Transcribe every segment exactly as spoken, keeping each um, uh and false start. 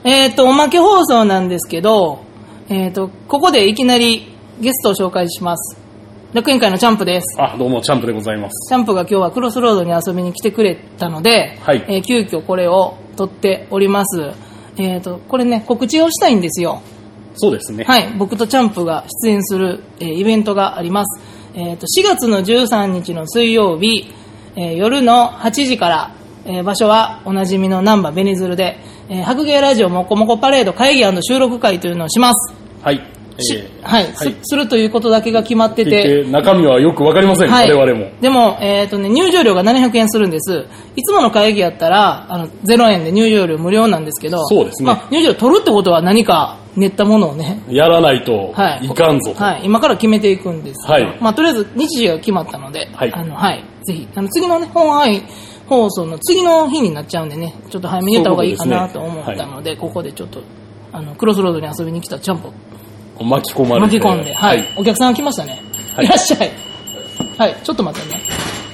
えっ、ー、と、おまけ放送なんですけど、えっ、ー、と、ここでいきなりゲストを紹介します。楽園会のチャンプです。 あ、どうもチャンプでございます。 チャンプが今日はクロスロードに遊びに来てくれたので、はい、えー、急遽これを撮っております。えっ、ー、と、これね、告知をしたいんですよ。 そうですね。 はい、僕とチャンプが出演する、えー、イベントがあります。えっ、ー、と、しがつのじゅうさんにちの水曜日、えー、夜のはちじから、えー、場所はおなじみの難波ベニズルで、えー、白芸ラジオもこもこパレード会議&収録会というのをします。 はい。 えー、はい、はい、す, するということだけが決まってて、 中身はよくわかりません、はい、我々も。 でも、えっ、ー、とね、入場料がななひゃくえんするんです。いつもの会議やったら、あの、ゼロえんで入場料無料なんですけど、 そうですね。 まあ、入場料取るってことは何か練ったものをね、 やらないといかんぞと。 はい。はい、今から決めていくんですけど、 はい、 まあ、とりあえず日時が決まったので、 はい。 あの、はい。ぜひ、あの、次のね、本愛放送の次の日になっちゃうんでね、ちょっと早めに言った方がいいかなと思ったので、ここでちょっと、あの、クロスロードに遊びに来たチャンプ巻き込まれて巻き込んで、はい、はい、お客さん来ましたね、はい、いらっしゃい。はい、ちょっと待ってね。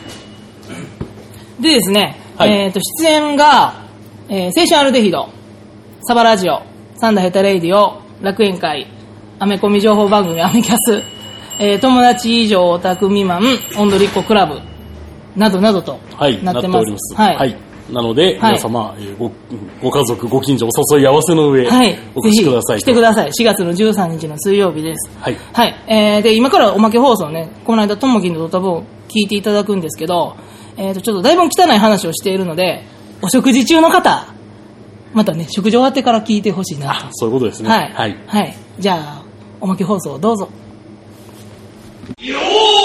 でですね、はい、えっ、ー、と出演が、えー、青春アルデヒド、サバラジオ、サンダヘタレイディオ、楽園会、アメコミ情報番組アメキャス、えー、友達以上オタク未満オンドリッコクラブなどなどとなってます。はい、なっております。はい。はい、 なので、はい、皆様、えー、ご, ご家族、ご近所お誘い合わせの上、はい、お越しください。 来てください。しがつのじゅうさんにちの水曜日です。 はい。 はい。えー、で、今からおまけ放送ね、この間、ともきんのドタボを聞いていただくんですけど、えーと、ちょっとだいぶ汚い話をしているので、お食事中の方、またね、食事終わってから聞いてほしいなと。 あ、そういうことですね。 はい。はい。はい。じゃあ、おまけ放送どうぞ。よー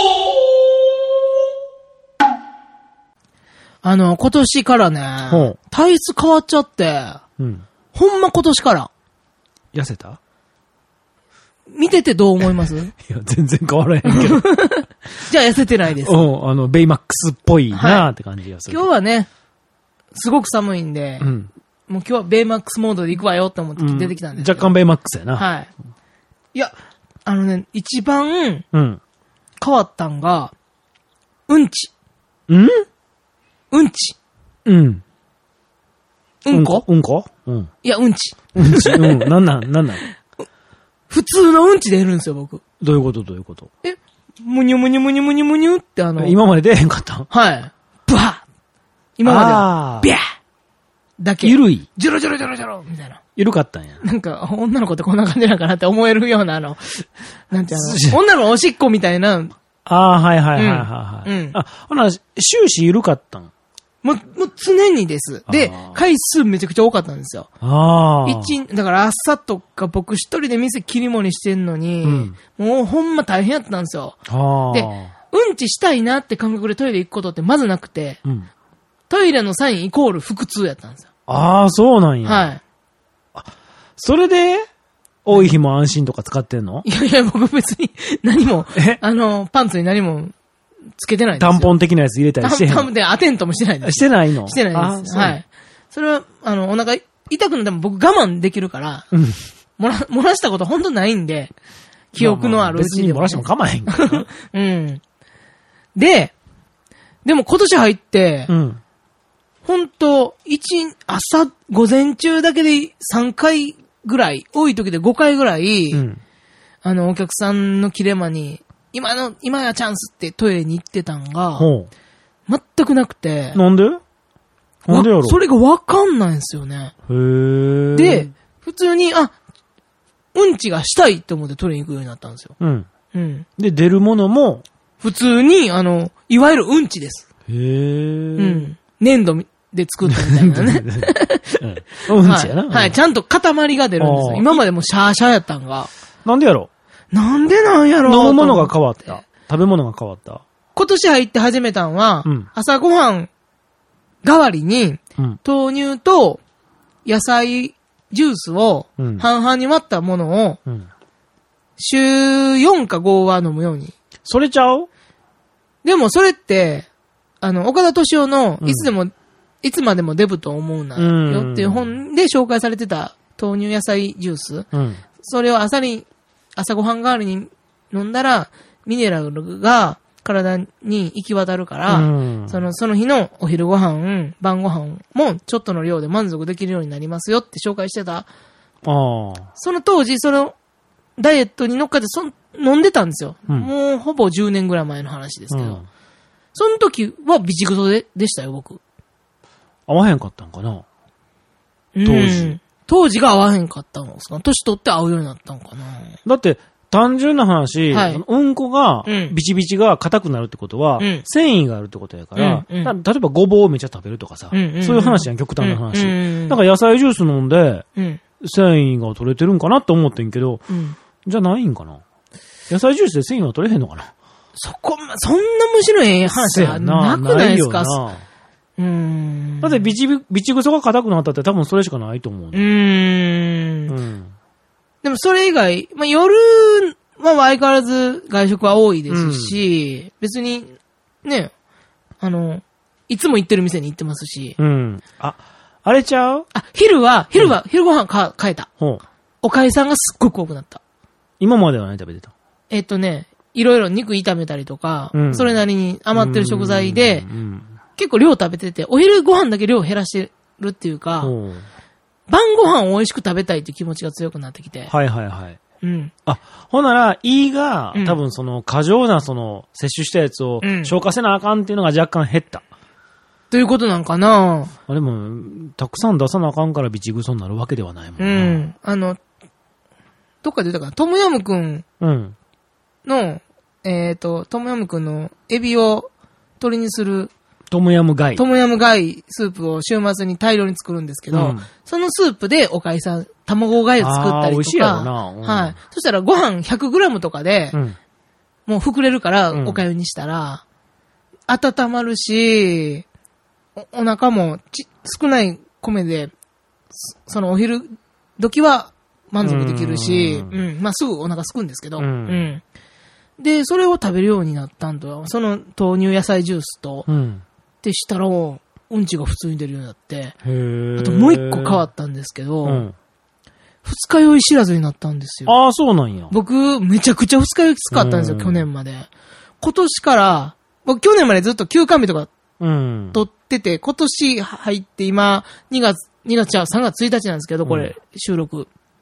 あの、今年からね、体質変わっちゃって、うん、ほんま今年から。 痩せた？ 見ててどう思います？いや、全然変わらへんけど。 じゃあ痩せてないです。 うん、あの、ベイマックスっぽいなーって感じがする、 はい。今日はね、すごく寒いんで、うん、もう今日はベイマックスモードで行くわよって思って出てきたんですけど、 うん、若干ベイマックスやな。 はい。いや、あのね、一番変わったんが、うんち。 うんうんち。 うん。 うんこうんこうん。 いや、うんち。 うんち。うん。なんなん、なんなん普通のうんち出るんですよ、僕。 どういうことどういうことえ、むにゅむにゅむにゅむにゅむにゅってあの。 今まで出へんかったはい。ブワー今までは、ビャーだけ。 ゆるい。 ジョロジョロジョロジョロみたいな。 ゆるかったんや。 なんか、女の子ってこんな感じなのかなって思えるような、あの、なんていうの、女のおしっこみたいな。 ああ、はいはいはいはい。うん。あ、ほな、終始ゆるかったんもう、もう常にです。で、回数めちゃくちゃ多かったんですよ。 ああ。 一、だから朝とか僕一人で店切り盛りしてんのに、うん、もうほんま大変やったんですよ。 あで、うんちしたいなって感覚でトイレ行くことってまずなくて、うん、トイレのサインイコール腹痛やったんですよ。 ああ、そうなんや。 はい。 あ、それで、多い日も安心とか使ってんの？ いやいや、僕別に何も、あの、パンツに何も、つけてないんですよ。 タンポン的なやつ入れたりしてへん。 タンポンでアテントもしてないんです。 してないの？ してないです。はい。それは、あの、お腹痛くなっても僕我慢できるから、うん、漏ら、漏らしたこと本当ないんで、記憶のあるうちでも、 まあまあ別に漏らしても構わへんから。 うん。で、でも今年入って、うん、本当一、朝、午前中だけでさんかいぐらい、多い時でごかいぐらい、うん、あの、お客さんの切れ間に、今の、今やチャンスってトイレに行ってたんが、全くなくて。 なんでなんでやろそれがわかんないんですよね。 へー。 で、普通に、あ、うんちがしたいって思ってトイレに行くようになったんですよ。 うん。うん。で、出るものも、 普通に、あの、いわゆるうんちです。 へー。 うん。粘土で作ったみたいなね。 うん、うんちやな、 はい。はい。ちゃんと塊が出るんですよ。今までもシャーシャーやったんが。 なんでやろなんでなんやろ飲むものが変わった。食べ物が変わった。 今年入って始めたんは、うん、朝ごはん代わりに、うん、豆乳と野菜ジュースを半々に割ったものを、うん、週よんかごは飲むように。 それちゃう？ でもそれって、あの、岡田敏夫の、いつでも、うん、いつまでもデブと思うなよっていう本で紹介されてた豆乳野菜ジュース。うん、それを朝に、朝ごはん代わりに飲んだら、ミネラルが体に行き渡るから、うん、その、その日のお昼ご飯、晩ご飯もちょっとの量で満足できるようになりますよって紹介してた。あその当時、その、ダイエットに乗っかってそ飲んでたんですよ、うん。もうほぼじゅうねんぐらい前の話ですけど。うん、その時は備蓄ソで、でしたよ、僕。 合わへんかったんかな当時、うん。 当時が合わへんかったんですか？年取って合うようになったんかな。 だって、単純な話、はい、うんこが、うん、ビチビチが硬くなるってことは、うん、繊維があるってことやから、うんうん、例えばごぼうをめっちゃ食べるとかさ、うんうんうん、そういう話やん、極端な話。うんうんうん、だから野菜ジュース飲んで、うん、繊維が取れてるんかなって思ってんけど、うん、じゃないんかな。野菜ジュースで繊維は取れへんのかな。 そこ、そんなむしろええ話はなくないですか？うーん。 だってビチビ、ビチグソが硬くなったって多分それしかないと思う。うーん。うん。でもそれ以外、まあ、夜は相変わらず外食は多いですし、うん、別に、ね、あの、いつも行ってる店に行ってますし。 うん。あ、あれちゃう？ あ、昼は、昼は、うん、昼ご飯か変えた。ほう。おかゆさんがすっごく多くなった。 今までは何食べてた？ えっとね、いろいろ肉炒めたりとか、うん、それなりに余ってる食材で、うんうん、結構量食べてて、お昼ご飯だけ量減らしてるっていうか、晩ご飯を美味しく食べたいっていう気持ちが強くなってきて。 はいはいはい。うん。あ、ほんなら、胃が、うん、多分その、過剰なその、摂取したやつを消化せなあかんっていうのが若干減った。 ということなんかな。 あでも、たくさん出さなあかんからビチグソになるわけではないもんね。うん。 あの、どっかで言ったかな、トムヤムくんの、うん、えっ、ー、と、トムヤムくんのエビを鶏にする、 トムヤムガイ。 トムヤムガイスープを週末に大量に作るんですけど、うん、そのスープでおかゆさん、卵ガイを作ったりとか、美味しいやろな、うん。はい。そしたらご飯ひゃくグラムとかで、うん、もう膨れるからおかゆにしたら、うん、温まるし、お、お腹もち少ない米で、そのお昼時は満足できるし、うん、うん。まあ、すぐお腹すくんですけど、うん。うん、で、それを食べるようになったんと、その豆乳野菜ジュースと、うん、ってしたら、うんちが普通に出るようになって、あともう一個変わったんですけど、うん、二日酔い知らずになったんですよ。 ああ、そうなんや。 僕、めちゃくちゃ二日酔いきつかったんですよ、去年まで。今年から、僕去年までずっと休館日とか取ってて、うん、今年入って今、にがつ、にがつじゃさんがつついたちなんですけど、これ、うん、収録。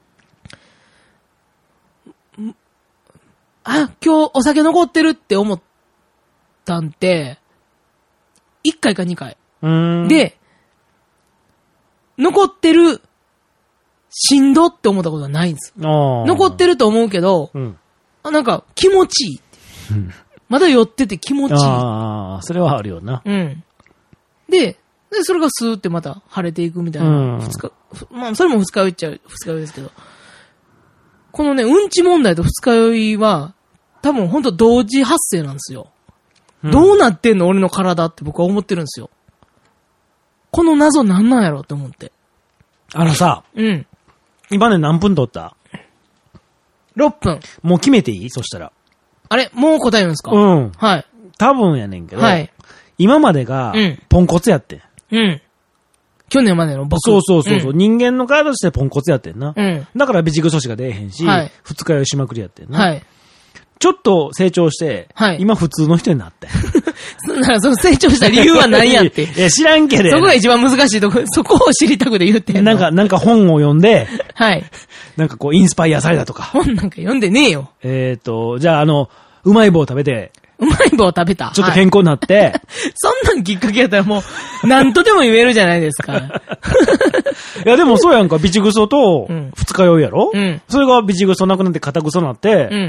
あ、今日お酒残ってるって思ったんて、いっかいかにかい。うーんで、残ってる、しんどって思ったことはないんです。残ってると思うけど、うん、あなんか気持ちいいって。まだ酔ってて気持ちいい。 ああ、それはあるよな。 うん。で、で、それがスーってまた晴れていくみたいな。うん、二日、まあ、それも二日酔いっちゃう、二日酔いですけど。このね、うんち問題と二日酔いは、多分ほんと同時発生なんですよ。うん、どうなってんの俺の体って僕は思ってるんですよ。この謎なんなんやろって思って。 あのさ、うん。今ね何分取った？ ろっぷん。 もう決めていい？そしたら。 あれもう答えるんですか？ うん。 はい。 多分やねんけど、はい。今までが、ポンコツやってん。うん。 去年までの僕。 そうそうそうそう、うん。人間の体としてポンコツやってんな。うん。だから備蓄素子が出えへんし、はい。二日酔いしまくりやってんな。はい。ちょっと成長して、はい。今普通の人になって。 ならその成長した理由は何やって。 いや、知らんけど。 そこが一番難しいとこ、そこを知りたくて言ってんの。 なんか、なんか本を読んで、はい。なんかこう、インスパイアされたとか。 本なんか読んでねえよ。 えっと、じゃああの、うまい棒食べて、 うまい棒食べた。 ちょっと健康になって。はい、 そんなんきっかけやったらもう、なんとでも言えるじゃないですか。 いやでもそうやんか、ビチグソと、二日酔いやろ、うん、それがビチグソなくなって肩グソなって、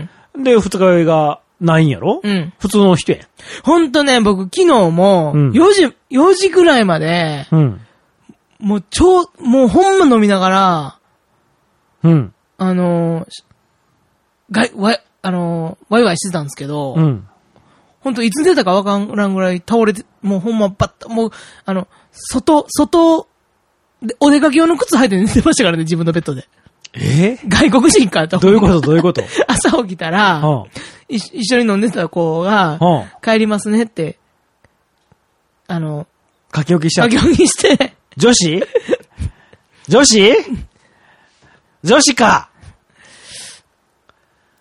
うん、で、二日酔いがないんやろ、うん、普通の人やん。 ほんとね、僕昨日も、よじ、よじぐらいまで、うん、もう超、もうほんま飲みながら、うん、あのー、がい、わ、あのー、ワイワイしてたんですけど、うん、ほんといつ出たかわからんぐらい倒れて、もうほんまバッと、もう、あの、外、外、でお出かけ用の靴履いて寝てましたからね、自分のベッドで。 えー、 外国人かと。 どういうことどういうこと朝起きたら、はあ、一緒に飲んでた子が、はあ、帰りますねって、あの、 書き置きしちゃった。 書き置きして。 女子女子女子か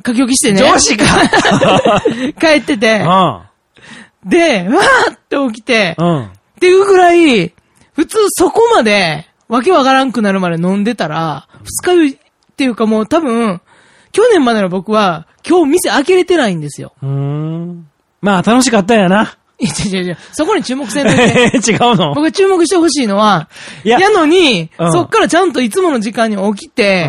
書き置きしてね。 上司か帰ってて、うん、で、わーって起きて、うん、っていうぐらい、普通そこまで、わけわからんくなるまで飲んでたら、二日酔いっていうかもう多分、去年までの僕は、今日店開けれてないんですよ。 うーん。まあ楽しかったんやな。 いやいやいや、そこに注目せんといて。 違うの？ 僕が注目してほしいのは、いや、やのに、うん、そっからちゃんといつもの時間に起きて、 うん、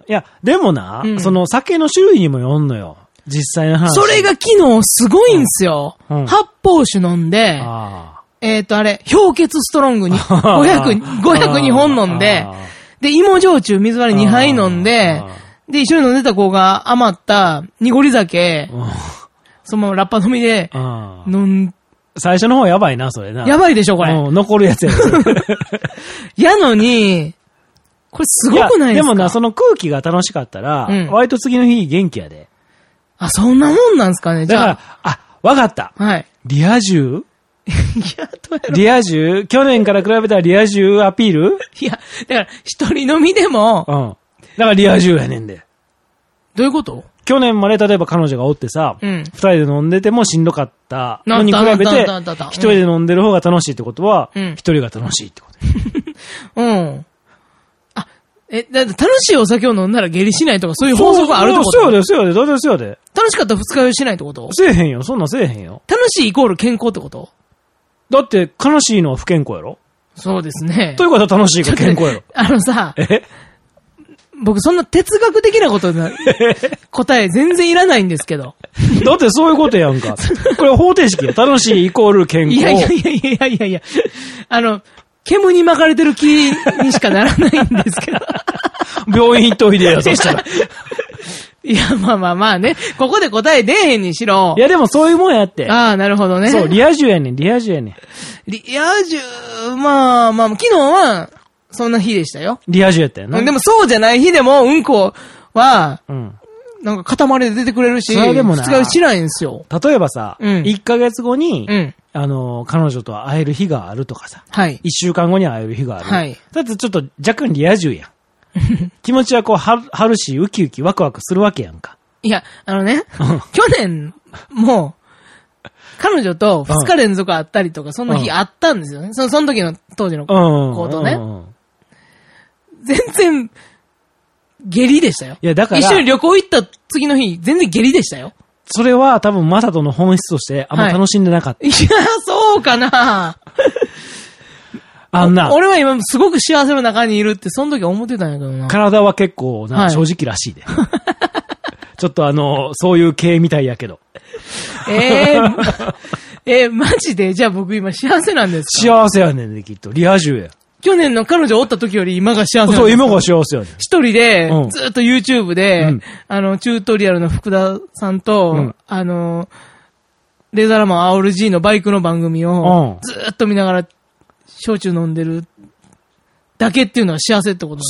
いや、でもな、うん、その酒の種類にもよんのよ。実際の話。 それが昨日すごいんすよ。うん、発泡酒飲んで、えっとあれ、氷結ストロングにごひゃく、ごひゃくにほん飲んで、で、芋焼酎水割りにはい飲んで、で、一緒に飲んでた子が余った濁り酒、そのままラッパ飲みで飲ん最初の方やばいな、それな。 やばいでしょ、これ。 うん、残るやつや。 やのに、これすごくないですか？ でもな、その空気が楽しかったら、うん、割と次の日元気やで。 あ、そんなもんなんすかね、じゃあ。だから、 あ、わかった。 はい。 リア充いや、どうやろ。 リア充去年から比べたらリア充アピールいや、だから、一人飲みでも。 うん。だからリア充やねんで。 どういうこと？ 去年まで例えば彼女がおってさ、うん、二人で飲んでてもしんどかったのに比べて、一人で飲んでる方が楽しいってことは、一、うん、人が楽しいってこと。 うん。あ、え、だって楽しいお酒を飲んだら下痢しないとかそういう法則があるってこと？ そうやで、そうやで、だってそうやで。 楽しかったら二日酔いしないってこと？ せえへんよ、そんなんせえへんよ。 楽しいイコール健康ってこと？ だって悲しいのは不健康やろ？ そうですね。 ということは楽しいが健康やろ？ あのさ、え僕そんな哲学的なことな、答え全然いらないんですけど。 だってそういうことやんか。これ方程式よ。楽しいイコール健康。 いやいやいやいやいやいや。あの、煙に巻かれてる気にしかならないんですけど。 病院行っといでよ、そしたら。 いや、まあまあまあね。ここで答え出えへんにしろ。 いやでもそういうもんやって。 ああ、なるほどね。 そう、リア充やねん、リア充やねん。 リア充、まあまあ、昨日は、そんな日でしたよ。 リア充やったよな。 でもそうじゃない日でも、うんこは、うん、なんか塊で出てくれるし、それでもな、二日酔いしないんですよ。 例えばさ、うん、いっかげつごに、うん、あの、彼女と会える日があるとかさ、はい。いっしゅうかんごに会える日がある。はい。だってちょっと若干リア充やん。気持ちはこう、は、はるし、ウキウキワクワクするわけやんか。 いや、あのね、去年も、彼女と二日連続会ったりとか、そんな日あったんですよね。その、その時の、当時の子とね。全然、下痢でしたよ。いや、だから。一緒に旅行行った次の日、全然下痢でしたよ。 それは多分マサトの本質としてあんま楽しんでなかった。はい、いや、そうかなあんな。 俺は今すごく幸せの中にいるってその時思ってたんやけどな。 体は結構な、はい、正直らしいで。ちょっとあの、そういう系みたいやけど。 えー、えー、マジでじゃあ僕今幸せなんですか？幸せやねんね、きっと。リア充や。 去年の彼女おった時より今が幸せなんです。 そう、今が幸せやねん。 一人で、ずっと YouTube で、うん、あの、チュートリアルの福田さんと、うん、あの、レーザーラマン アールジー のバイクの番組を、ずっと見ながら、焼酎飲んでるだけっていうのは幸せってことなんです。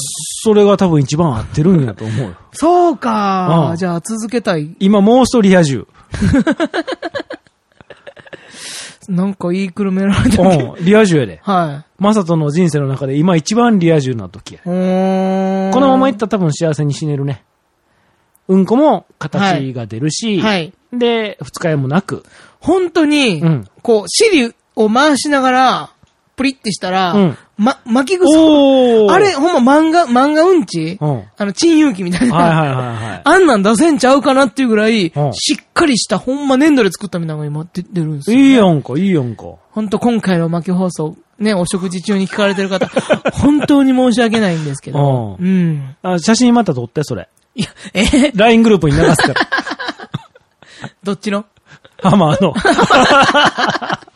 それが多分一番合ってるんやと思うよ。 そうか、うん、じゃあ続けたい。 今もう一人リア充。 なんか言いくるめられたけど。 うん、リア充やで。 はい。 マサトの人生の中で今一番リア充な時や。このままいったら多分幸せに死ねるね。うんこも形が出るし、はい。はい、で、二日酔いもなく。 本当に、うん、こう、尻を回しながら、プリってしたら、うん、ま、巻き草。あれ、ほんま漫画、漫画うんち、うん、あの、珍遊記みたいな。はいはいはいはい。あんなん出せんちゃうかなっていうぐらい、うん、しっかりした、ほんま粘土で作ったみたいなのが今出てるんですよ、ね。 いいやんか、いいやんか。 ほんと今回の巻き放送、ね、お食事中に聞かれてる方、本当に申し訳ないんですけど。うん。うん、 あ、写真また撮って、それ。 いや、えー、 ライン グループに流すから。 どっちの？ ハマーの。